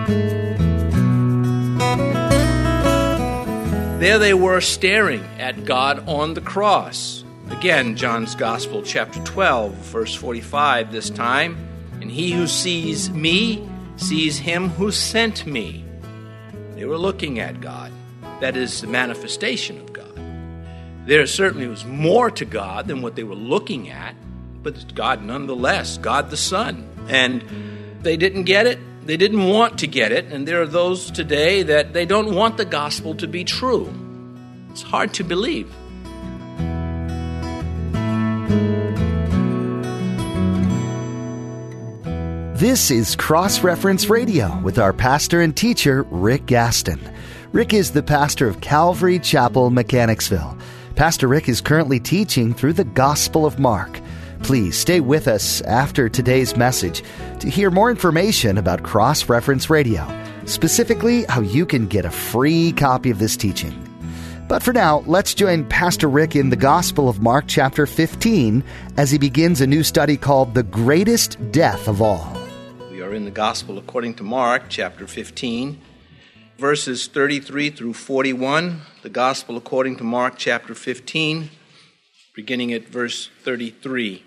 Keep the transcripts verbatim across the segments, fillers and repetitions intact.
There they were staring at God on the cross. Again, John's Gospel, chapter twelve, verse forty-five this time. And he who sees me sees him who sent me. They were looking at God. That is the manifestation of God. There certainly was more to God than what they were looking at, but it's God nonetheless, God the Son. And they didn't get it. They didn't want to get it. And there are those today that they don't want the gospel to be true. It's hard to believe. This is Cross-Reference Radio with our pastor and teacher, Rick Gaston. Rick is the pastor of Calvary Chapel, Mechanicsville. Pastor Rick is currently teaching through the Gospel of Mark. Please stay with us after today's message to hear more information about Cross-Reference Radio, specifically how you can get a free copy of this teaching. But for now, let's join Pastor Rick in the Gospel of Mark chapter fifteen as he begins a new study called The Greatest Death of All. We are in the Gospel according to Mark chapter fifteen, verses thirty-three through forty-one. The Gospel according to Mark chapter fifteen, beginning at verse thirty-three.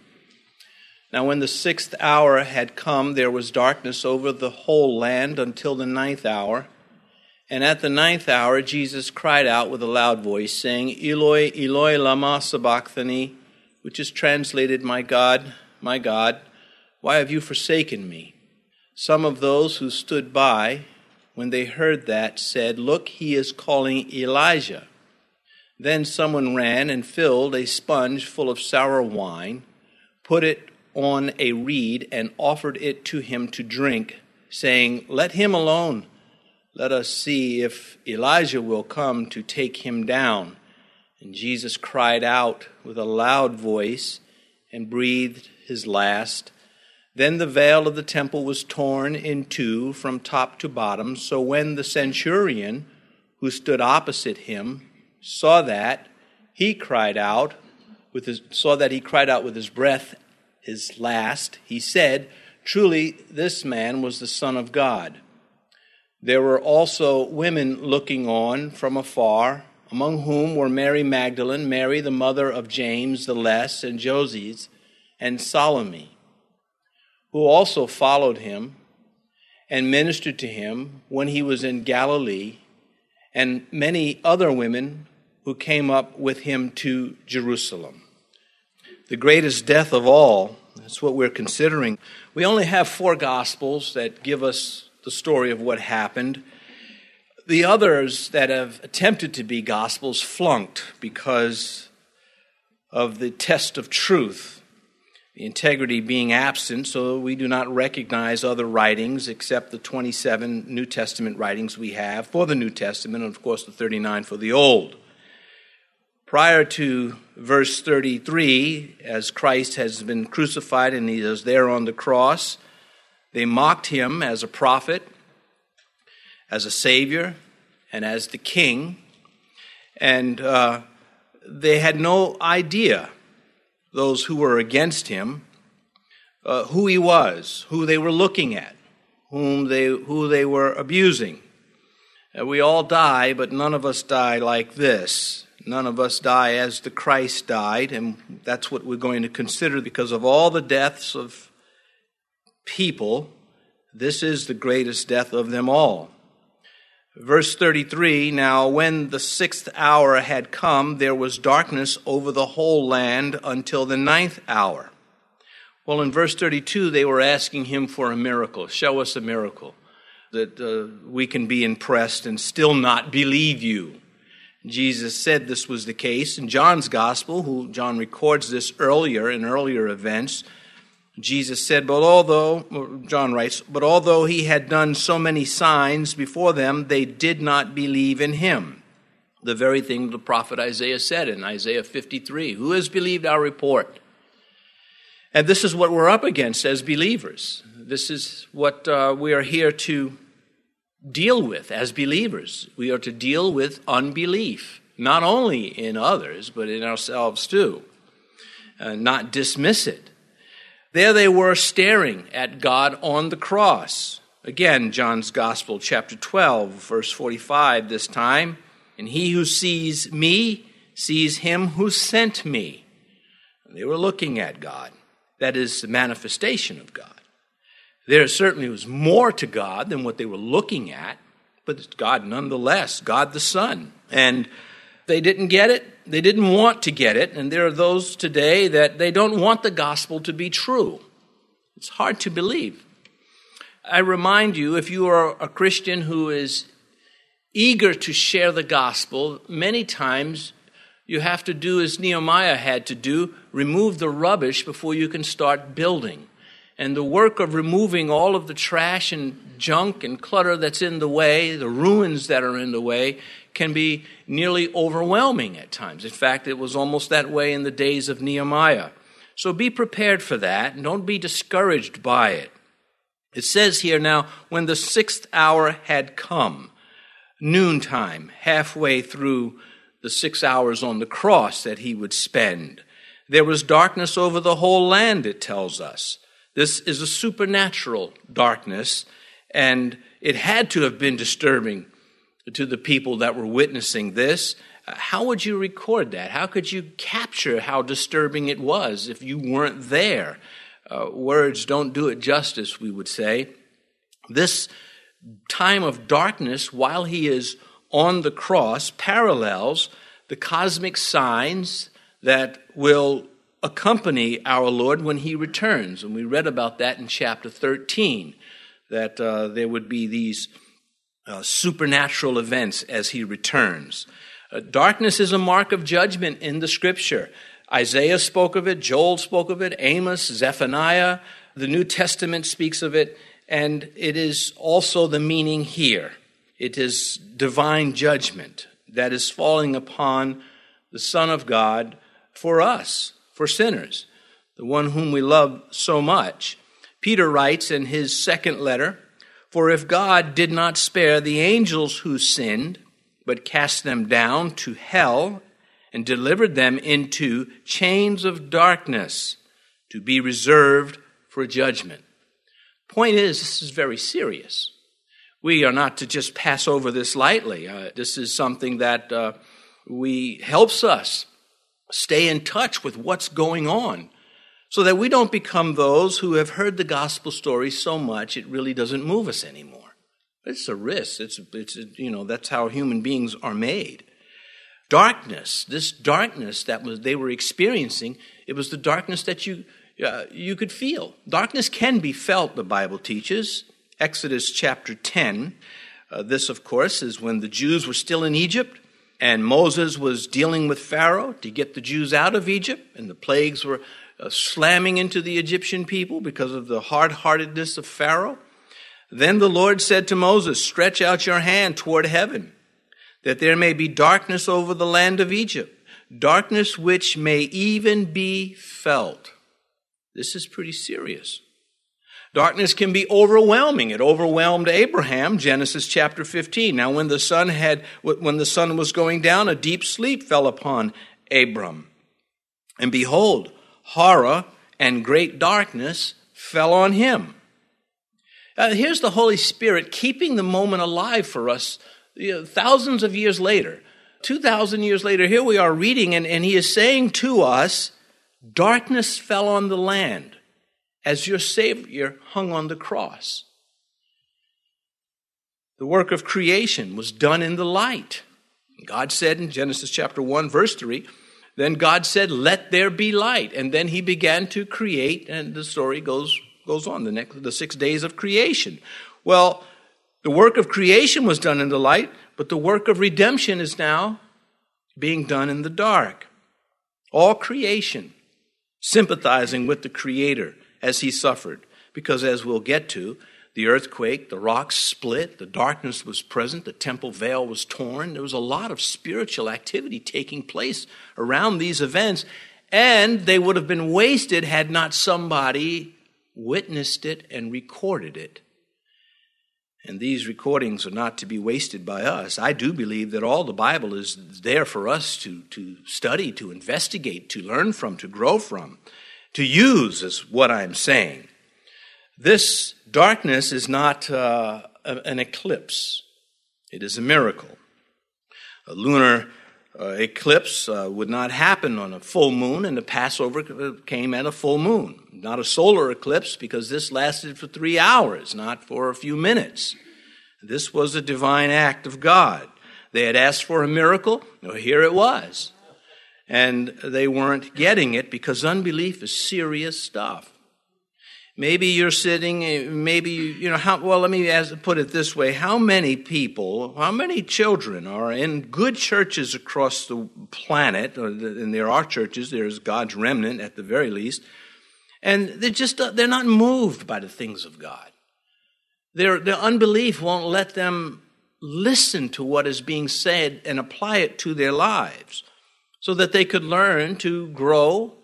Now when the sixth hour had come, there was darkness over the whole land until the ninth hour. And at the ninth hour, Jesus cried out with a loud voice, saying, Eloi, Eloi, lama sabachthani, which is translated, My God, my God, why have you forsaken me? Some of those who stood by, when they heard that, said, Look, he is calling Elijah. Then someone ran and filled a sponge full of sour wine, put it on a reed, and offered it to him to drink, saying, Let him alone. Let us see if Elijah will come to take him down. And Jesus cried out with a loud voice and breathed his last. Then the veil of the temple was torn in two from top to bottom. So when the centurion who stood opposite him saw that, he cried out with his saw that he cried out with his breath his last. He said, Truly, this man was the Son of God. There were also women looking on from afar, among whom were Mary Magdalene, Mary the mother of James the Less, and Joses, and Salome, who also followed him and ministered to him when he was in Galilee, and many other women who came up with him to Jerusalem. The greatest death of all, that's what we're considering. We only have four Gospels that give us the story of what happened. The others that have attempted to be Gospels flunked because of the test of truth, the integrity being absent, so we do not recognize other writings except the twenty-seven New Testament writings we have for the New Testament, and of course the thirty-nine for the Old. Prior to verse thirty-three, as Christ has been crucified and he is there on the cross, they mocked him as a prophet, as a savior, and as the king. And uh, they had no idea, those who were against him, uh, who he was, who they were looking at, whom they who they were abusing. Uh, we all die, but none of us die like this. None of us die as the Christ died, and that's what we're going to consider because of all the deaths of people. This is the greatest death of them all. Verse thirty-three, Now when the sixth hour had come, there was darkness over the whole land until the ninth hour. Well, in verse thirty-two, they were asking him for a miracle. Show us a miracle that uh, we can be impressed and still not believe you. Jesus said this was the case. In John's Gospel, who John records this earlier in earlier events, Jesus said, but although, John writes, but although he had done so many signs before them, they did not believe in him. The very thing the prophet Isaiah said in Isaiah fifty-three, who has believed our report? And this is what we're up against as believers. This is what uh, we are here to deal with as believers. We are to deal with unbelief, not only in others, but in ourselves too, uh, not dismiss it. There they were staring at God on the cross. Again, John's Gospel, chapter twelve, verse forty-five this time. And he who sees me sees him who sent me. And they were looking at God. That is the manifestation of God. There certainly was more to God than what they were looking at, but it's God nonetheless, God the Son. And they didn't get it. They didn't want to get it. And there are those today that they don't want the gospel to be true. It's hard to believe. I remind you, if you are a Christian who is eager to share the gospel, many times you have to do as Nehemiah had to do, remove the rubbish before you can start building. And the work of removing all of the trash and junk and clutter that's in the way, the ruins that are in the way, can be nearly overwhelming at times. In fact, it was almost that way in the days of Nehemiah. So be prepared for that, and don't be discouraged by it. It says here now, when the sixth hour had come, noontime, halfway through the six hours on the cross that he would spend, there was darkness over the whole land, it tells us. This is a supernatural darkness, and it had to have been disturbing to the people that were witnessing this. How would you record that? How could you capture how disturbing it was if you weren't there? Uh, words don't do it justice, we would say. This time of darkness, while he is on the cross, parallels the cosmic signs that will accompany our Lord when he returns. And we read about that in chapter thirteen, that uh, there would be these uh, supernatural events as he returns. Uh, darkness is a mark of judgment in the Scripture. Isaiah spoke of it, Joel spoke of it, Amos, Zephaniah, the New Testament speaks of it, and it is also the meaning here. It is divine judgment that is falling upon the Son of God for us, for sinners, the one whom we love so much. Peter writes in his second letter, "For if God did not spare the angels who sinned, but cast them down to hell and delivered them into chains of darkness to be reserved for judgment." Point is, this is very serious. We are not to just pass over this lightly. Uh, this is something that uh, we helps us stay in touch with what's going on so that we don't become those who have heard the gospel story so much it really doesn't move us anymore. It's a risk. It's, it's you know, that's how human beings are made. Darkness, this darkness that was they were experiencing, it was the darkness that you uh, you could feel. Darkness can be felt, the Bible teaches. Exodus chapter ten. Uh, this, of course, is when the Jews were still in Egypt, and Moses was dealing with Pharaoh to get the Jews out of Egypt, and the plagues were uh, slamming into the Egyptian people because of the hard-heartedness of Pharaoh. Then the Lord said to Moses, "Stretch out your hand toward heaven, that there may be darkness over the land of Egypt, darkness which may even be felt." This is pretty serious. Darkness can be overwhelming. It overwhelmed Abraham, Genesis chapter fifteen. Now when the sun had, when the sun was going down, a deep sleep fell upon Abram. And behold, horror and great darkness fell on him. Uh, here's the Holy Spirit keeping the moment alive for us you know, thousands of years later. two thousand years later, here we are reading, and, and he is saying to us, darkness fell on the land as your Savior hung on the cross. The work of creation was done in the light. God said in Genesis chapter one, verse three, then God said, "Let there be light." And then he began to create, and the story goes goes on, the next the six days of creation. Well, the work of creation was done in the light, but the work of redemption is now being done in the dark. All creation sympathizing with the Creator as he suffered, because as we'll get to, the earthquake, the rocks split, the darkness was present, the temple veil was torn. There was a lot of spiritual activity taking place around these events, and they would have been wasted had not somebody witnessed it and recorded it. And these recordings are not to be wasted by us. I do believe that all the Bible is there for us to, to study, to investigate, to learn from, to grow from, to use, is what I'm saying. This darkness is not uh, an eclipse. It is a miracle. A lunar uh, eclipse uh, would not happen on a full moon, and the Passover came at a full moon. Not a solar eclipse, because this lasted for three hours, not for a few minutes. This was a divine act of God. They had asked for a miracle. Well, here it was. And they weren't getting it because unbelief is serious stuff. Maybe you're sitting, maybe, you know, how, well, let me ask, put it this way. How many people, how many children are in good churches across the planet, or the, and there are churches, there's God's remnant at the very least, and they're just, they're not moved by the things of God. Their, their unbelief won't let them listen to what is being said and apply it to their lives so that they could learn to grow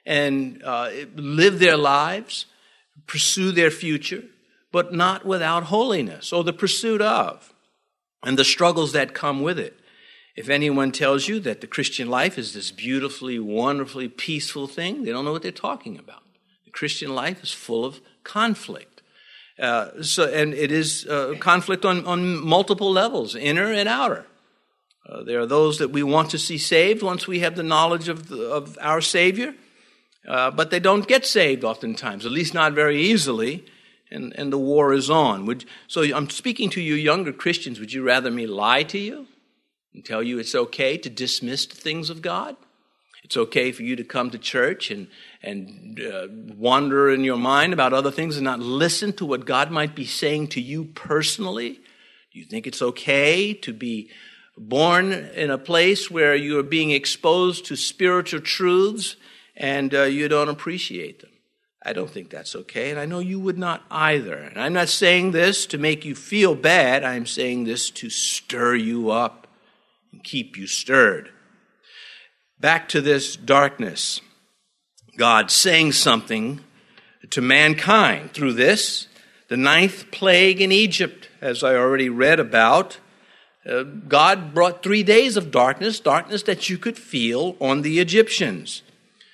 and uh, live their lives, pursue their future, but not without holiness or the pursuit of, and the struggles that come with it. If anyone tells you that the Christian life is this beautifully, wonderfully peaceful thing, they don't know what they're talking about. The Christian life is full of conflict. Uh, so, and it is uh, conflict on, on multiple levels, inner and outer. Uh, there are those that we want to see saved once we have the knowledge of, the, of our Savior. Uh, but they don't get saved oftentimes, at least not very easily, and, and the war is on. Would, so I'm speaking to you younger Christians. Would you rather me lie to you and tell you it's okay to dismiss the things of God? It's okay for you to come to church and, and uh, wander in your mind about other things and not listen to what God might be saying to you personally? Do you think it's okay to be born in a place where you are being exposed to spiritual truths and uh, you don't appreciate them? I don't think that's okay, and I know you would not either. And I'm not saying this to make you feel bad. I'm saying this to stir you up and keep you stirred. Back to this darkness. God saying something to mankind through this. The ninth plague in Egypt, as I already read about, uh, God brought three days of darkness, darkness that you could feel on the Egyptians.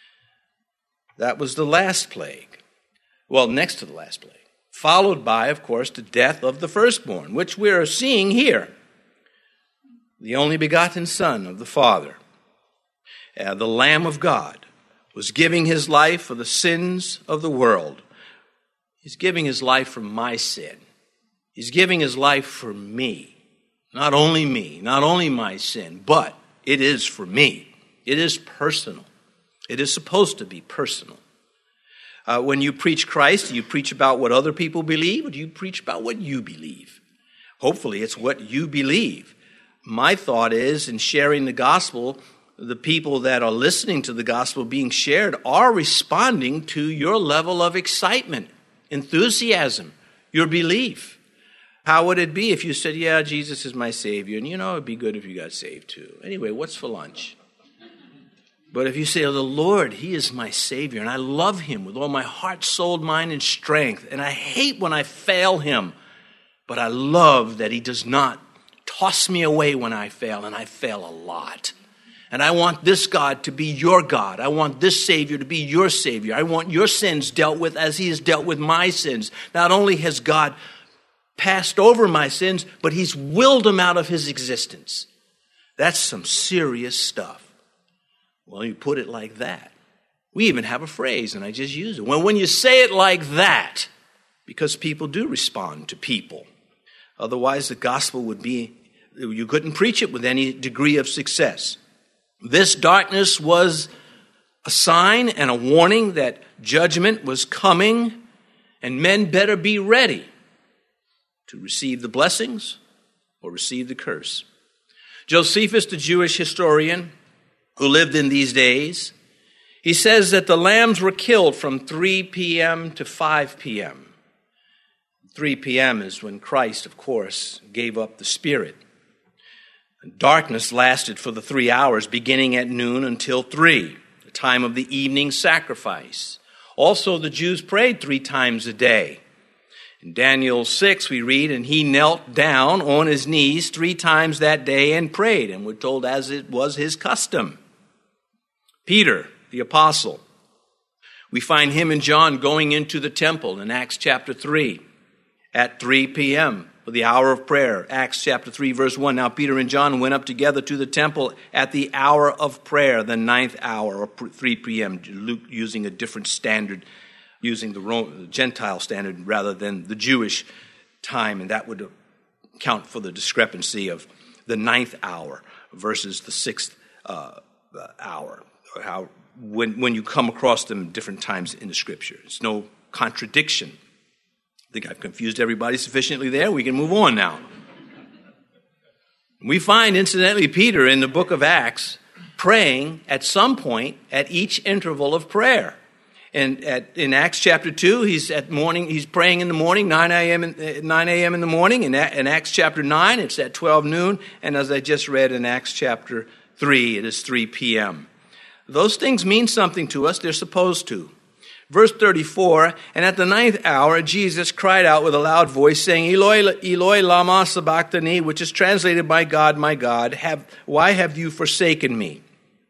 That was the last plague. Well, next to the last plague. Followed by, of course, the death of the firstborn, which we are seeing here. The only begotten Son of the Father, uh, the Lamb of God, was giving his life for the sins of the world. He's giving his life for my sin. He's giving his life for me. Not only me, not only my sin, but it is for me. It is personal. It is supposed to be personal. Uh, when you preach Christ, do you preach about what other people believe, or do you preach about what you believe? Hopefully, it's what you believe. My thought is, in sharing the gospel, the people that are listening to the gospel being shared are responding to your level of excitement, enthusiasm, your belief. How would it be if you said, yeah, Jesus is my Savior, and you know, it'd be good if you got saved too. Anyway, what's for lunch? But if you say, oh, the Lord, he is my Savior, and I love him with all my heart, soul, mind, and strength, and I hate when I fail him, but I love that he does not toss me away when I fail, and I fail a lot. And I want this God to be your God. I want this Savior to be your Savior. I want your sins dealt with as he has dealt with my sins. Not only has God passed over my sins, but he's willed them out of his existence. That's some serious stuff. Well, you put it like that. We even have a phrase, and I just use it. Well, when you say it like that, because people do respond to people. Otherwise, the gospel would be, you couldn't preach it with any degree of success. This darkness was a sign and a warning that judgment was coming, and men better be ready to receive the blessings or receive the curse. Josephus, the Jewish historian who lived in these days, he says that the lambs were killed from three p.m. to five p.m. three p.m. is when Christ, of course, gave up the Spirit. Darkness lasted for the three hours, beginning at noon until three, the time of the evening sacrifice. Also, the Jews prayed three times a day. In Daniel six, we read, and he knelt down on his knees three times that day and prayed, and we're told as it was his custom. Peter, the apostle, We find him and John going into the temple in Acts chapter three at three p.m. for the hour of prayer. Acts chapter three, verse one. Now Peter and John went up together to the temple at the hour of prayer, the ninth hour, or three p.m., Luke using a different standard, using the Roman, Gentile standard rather than the Jewish time, and that would account for the discrepancy of the ninth hour versus the sixth uh, hour, or how when, when you come across them different times in the Scripture. It's no contradiction. I think I've confused everybody sufficiently there. We can move on now. We find, incidentally, Peter in the book of Acts praying at some point at each interval of prayer. And at, in Acts chapter two, he's at morning. He's praying in the morning, nine a.m. in, nine a.m. in the morning. In, in Acts chapter nine, it's at twelve noon. And as I just read in Acts chapter three, it is three p.m. Those things mean something to us. They're supposed to. Verse thirty-four, and at the ninth hour, Jesus cried out with a loud voice, saying, Eloi, Eloi, lama sabachthani, which is translated, my God, my God, have, why have you forsaken me?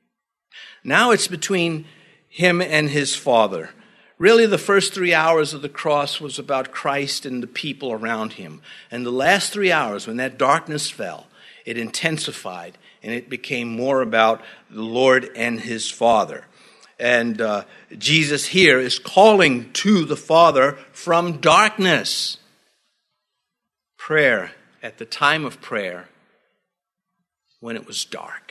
Now it's between him and his Father. Really, the first three hours of the cross was about Christ and the people around him. And the last three hours, when that darkness fell, it intensified, and it became more about the Lord and his Father. And uh, Jesus here is calling to the Father from darkness. Prayer, at the time of prayer, when it was dark.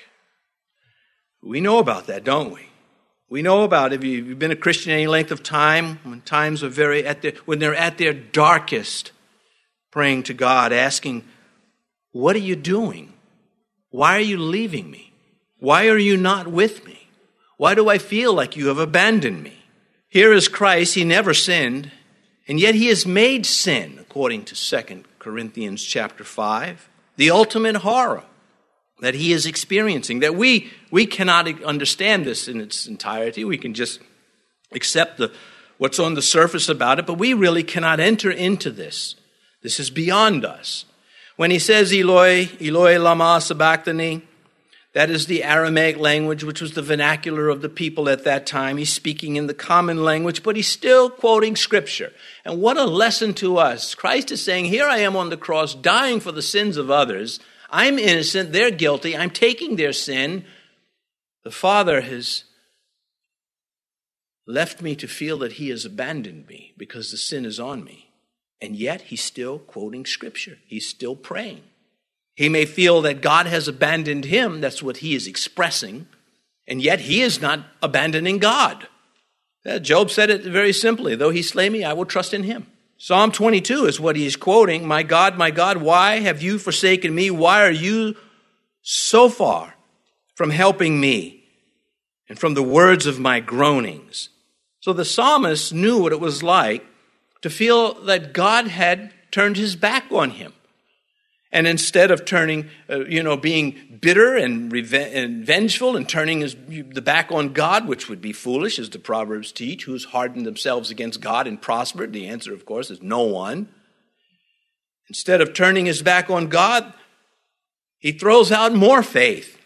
We know about that, don't we? We know about, if you've been a Christian any length of time, when times are very at their, when they're at their darkest, praying to God, asking, what are you doing? Why are you leaving me? Why are you not with me? Why do I feel like you have abandoned me? Here is Christ. He never sinned, and yet he is made sin, according to Second Corinthians chapter five. The ultimate horror that he is experiencing, that we, we cannot understand this in its entirety. We can just accept the what's on the surface about it, but we really cannot enter into this. This is beyond us. When he says, Eloi, Eloi lama sabachthani, that is the Aramaic language, which was the vernacular of the people at that time. He's speaking in the common language, but he's still quoting Scripture. And what a lesson to us. Christ is saying, here I am on the cross, dying for the sins of others. I'm innocent, they're guilty, I'm taking their sin. The Father has left me to feel that he has abandoned me because the sin is on me. And yet he's still quoting Scripture. He's still praying. He may feel that God has abandoned him. That's what he is expressing. And yet he is not abandoning God. Job said it very simply. Though he slay me, I will trust in him. Psalm twenty-two is what he is quoting. My God, my God, why have you forsaken me? Why are you so far from helping me and from the words of my groanings? So the psalmist knew what it was like to feel that God had turned his back on him. And instead of turning, uh, you know, being bitter and, reve- and vengeful and turning his, the back on God, which would be foolish, as the Proverbs teach, who's hardened themselves against God and prospered? The answer, of course, is no one. Instead of turning his back on God, he throws out more faith.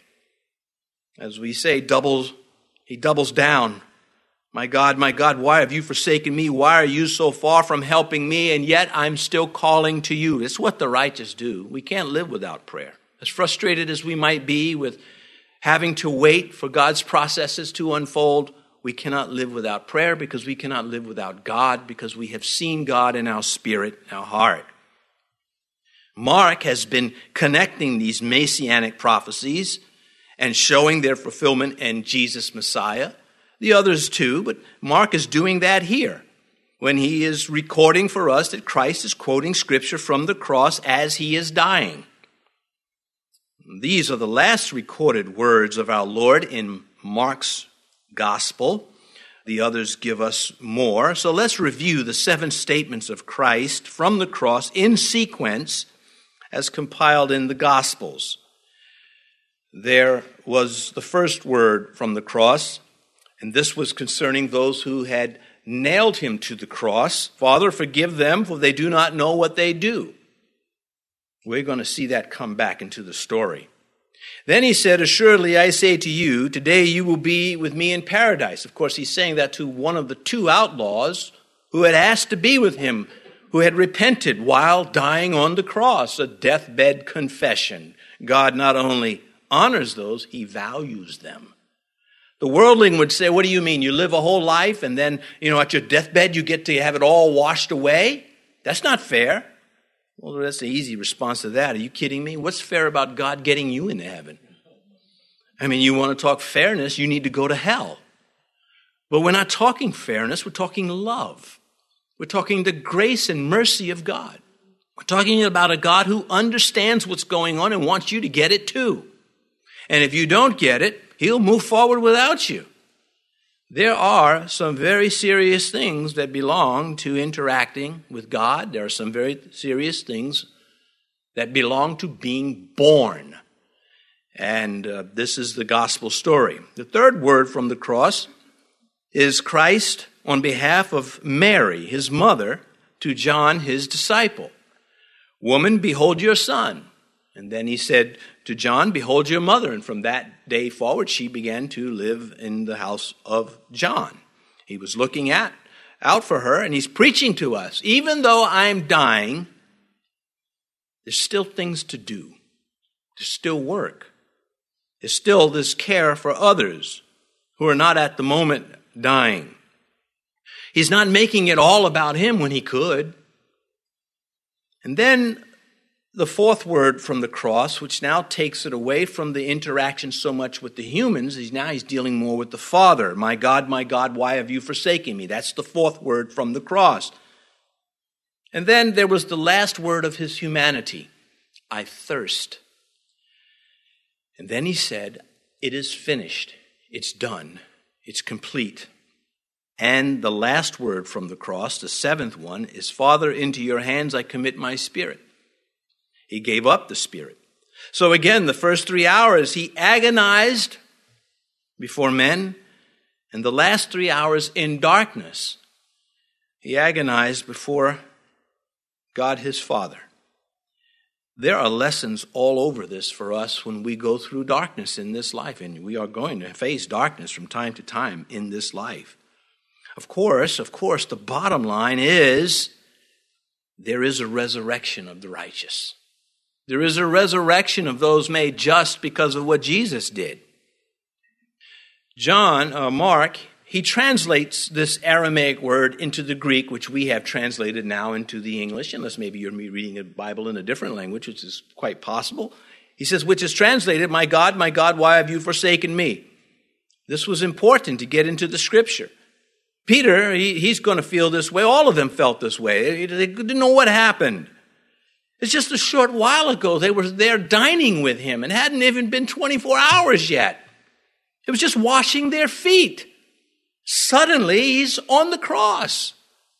As we say, doubles, he doubles down. My God, my God, why have you forsaken me? Why are you so far from helping me? And yet I'm still calling to you. It's what the righteous do. We can't live without prayer. As frustrated as we might be with having to wait for God's processes to unfold, we cannot live without prayer because we cannot live without God because we have seen God in our spirit, our heart. Mark has been connecting these messianic prophecies and showing their fulfillment in Jesus Messiah. The others too, but Mark is doing that here when he is recording for us that Christ is quoting Scripture from the cross as he is dying. These are the last recorded words of our Lord in Mark's gospel. The others give us more. So let's review the seven statements of Christ from the cross in sequence as compiled in the Gospels. There was the first word from the cross, and this was concerning those who had nailed him to the cross. Father, forgive them, for they do not know what they do. We're going to see that come back into the story. Then he said, assuredly, I say to you, today you will be with me in paradise. Of course, he's saying that to one of the two outlaws who had asked to be with him, who had repented while dying on the cross, a deathbed confession. God not only honors those, he values them. The worldling would say, what do you mean? You live a whole life and then, you know, at your deathbed you get to have it all washed away? That's not fair. Well, that's the easy response to that. Are you kidding me? What's fair about God getting you into heaven? I mean, you want to talk fairness, you need to go to hell. But we're not talking fairness, we're talking love. We're talking the grace and mercy of God. We're talking about a God who understands what's going on and wants you to get it too. And if you don't get it, he'll move forward without you. There are some very serious things that belong to interacting with God. There are some very serious things that belong to being born. And uh, this is the gospel story. The third word from the cross is Christ on behalf of Mary, his mother, to John, his disciple. Woman, behold your son. And then he said to John, behold your mother. And from that day forward, she began to live in the house of John. He was looking at, out for her, and he's preaching to us. Even though I'm dying, there's still things to do. There's still work. There's still this care for others who are not at the moment dying. He's not making it all about him when he could. And then the fourth word from the cross, which now takes it away from the interaction so much with the humans, is now he's dealing more with the Father. My God, my God, why have you forsaken me? That's the fourth word from the cross. And then there was the last word of his humanity. I thirst. And then he said, it is finished. It's done. It's complete. And the last word from the cross, the seventh one, is, Father, into your hands I commit my spirit. He gave up the spirit. So again, the first three hours, he agonized before men. And the last three hours in darkness, he agonized before God his Father. There are lessons all over this for us when we go through darkness in this life. And we are going to face darkness from time to time in this life. Of course, of course, the bottom line is there is a resurrection of the righteous. There is a resurrection of those made just because of what Jesus did. John, uh, Mark, he translates this Aramaic word into the Greek, which we have translated now into the English, unless maybe you're reading a Bible in a different language, which is quite possible. He says, which is translated, my God, my God, why have you forsaken me? This was important to get into the scripture. Peter, he, he's going to feel this way. All of them felt this way. They didn't know what happened. It's just a short while ago they were there dining with him and hadn't even been twenty-four hours yet. It was just washing their feet. Suddenly he's on the cross.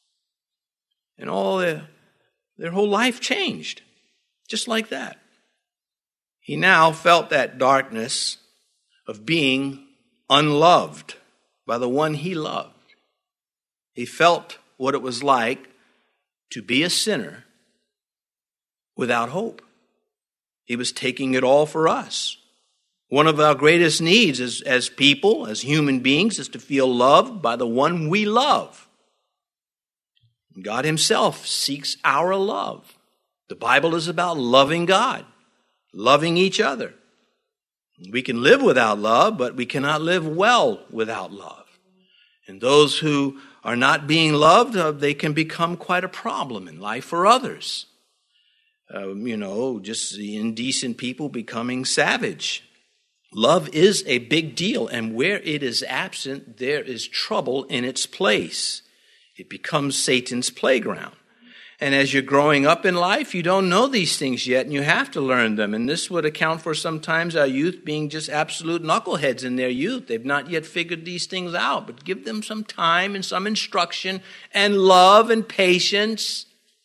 And all their, their whole life changed. Just like that. He now felt that darkness of being unloved by the one he loved. He felt what it was like to be a sinner without hope. He was taking it all for us. One of our greatest needs as, as people, as human beings, is to feel loved by the one we love. God himself seeks our love. The Bible is about loving God, loving each other. We can live without love, but we cannot live well without love. And those who are not being loved, uh, they can become quite a problem in life for others. Uh, you know, just the indecent people becoming savage. Love is a big deal, and where it is absent, there is trouble in its place. It becomes Satan's playground. And as you're growing up in life, you don't know these things yet, and you have to learn them. And this would account for sometimes our youth being just absolute knuckleheads in their youth. They've not yet figured these things out, but give them some time and some instruction and love and patience.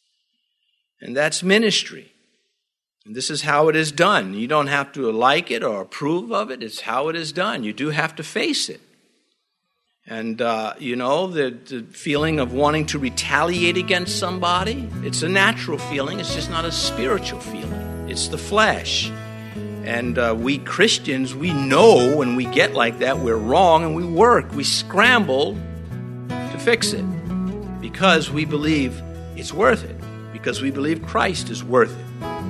And that's ministry. And this is how it is done. You don't have to like it or approve of it. It's how it is done. You do have to face it. And, uh, you know, the, the feeling of wanting to retaliate against somebody, it's a natural feeling. It's just not a spiritual feeling. It's the flesh. And uh, we Christians, we know when we get like that, we're wrong, and we work, we scramble to fix it because we believe it's worth it, because we believe Christ is worth it.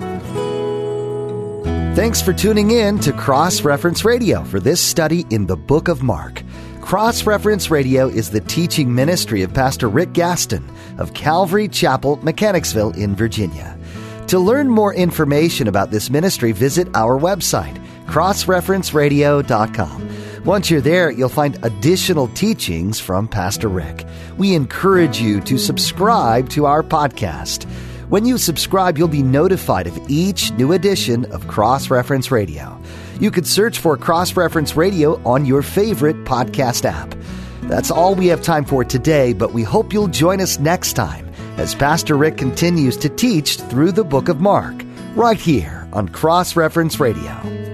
Thanks for tuning in to Cross Reference Radio for this study in the book of Mark. Cross Reference Radio is the teaching ministry of Pastor Rick Gaston of Calvary Chapel, Mechanicsville in Virginia. To learn more information about this ministry, visit our website, cross reference radio dot com. Once you're there, you'll find additional teachings from Pastor Rick. We encourage you to subscribe to our podcast. When you subscribe, you'll be notified of each new edition of Cross Reference Radio. You could search for Cross Reference Radio on your favorite podcast app. That's all we have time for today, but we hope you'll join us next time as Pastor Rick continues to teach through the book of Mark, right here on Cross Reference Radio.